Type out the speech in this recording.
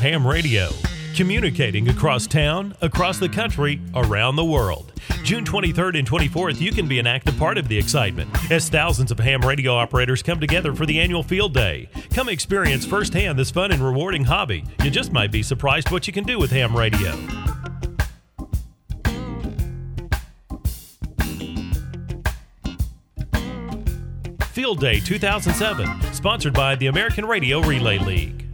ham radio. Communicating across town, across the country, around the world. June 23rd and 24th, you can be an active part of the excitement as thousands of ham radio operators come together for the annual Field Day. Come experience firsthand this fun and rewarding hobby. You just might be surprised what you can do with ham radio. Field Day 2007, sponsored by the American Radio Relay League.